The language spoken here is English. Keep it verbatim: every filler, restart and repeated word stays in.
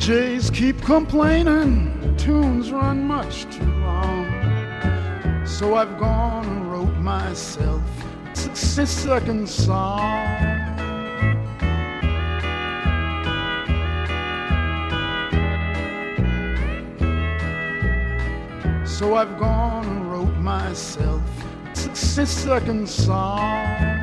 Jays keep complaining, tunes run much too long. So I've gone and wrote myself a sixty-second song. So I've gone and wrote myself a sixty-second song.